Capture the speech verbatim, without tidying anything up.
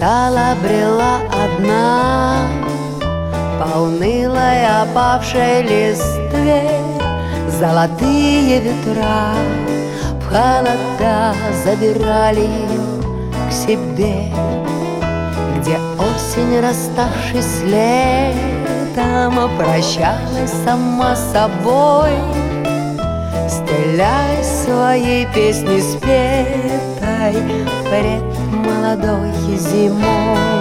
устала брела одна по унылой опавшей листве. Золотые ветра в холода забирали ее к себе, где осень, расставшись с летом, прощалась сама с собой, стреляя своей песни спетой пред молодой зимой.